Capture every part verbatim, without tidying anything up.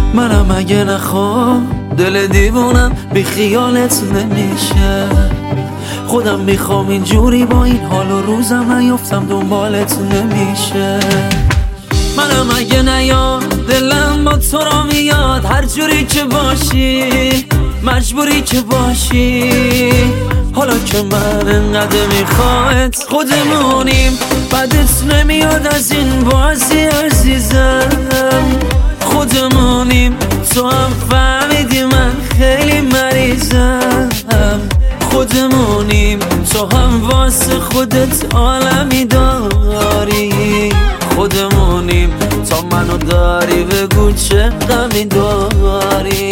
منم اگه نخوام دل دیوونم بی خیالت نمیشه. خودم میخوام اینجوری با این حال و روزم نیفتم دنبالت نمیشه. منم اگه نیاد دلم با تو را میاد، هر جوری که باشی مجبوری که باشی. حالا که من انقدر میخواد خودمونیم، بدت نمیاد از این بازی عزیزم. خودمونیم تو هم فهمیدی من خیلی مریضم. خودمونیم تو هم واسه خودت عالمی داری. خودمونیم تا منو داری بگو چه غمی داری.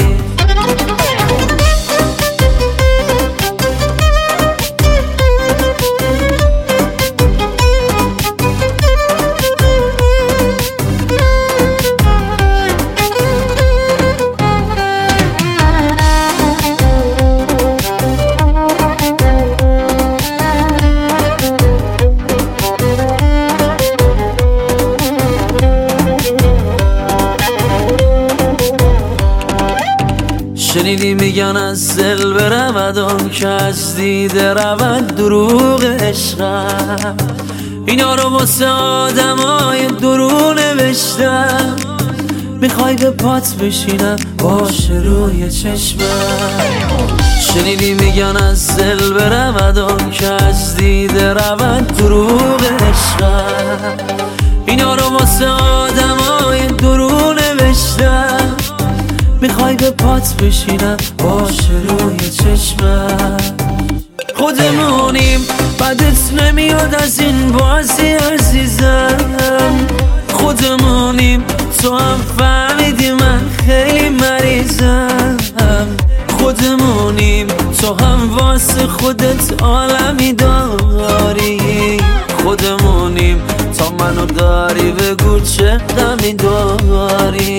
شنیدی میگن از دل برود آن که از دیده رود دروغ عشقم. اینا رو واسه آدمای درو نوشتم. میخوای به پات بشینم باشه روی چشمم. شنیدی میگن از دل برود آن که از دیده رود دروغ عشقم. اینا رو واسه آدمای درو نوشتم. میخوای به پات بشینم باشه روی چشمم. خودمونیم بدت نمیاد از این بازی عزیزم. خودمونیم تو هم فهمیدی من خیلی مریضم. خودمونیم تو هم واسه خودت عالمی داری. خودمونیم تا منو داری بگو چه غمی داری.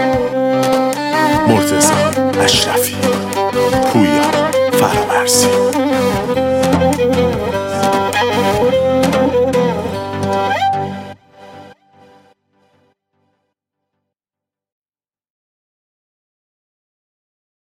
مرتضی اشرفی، پویا فرامرزی.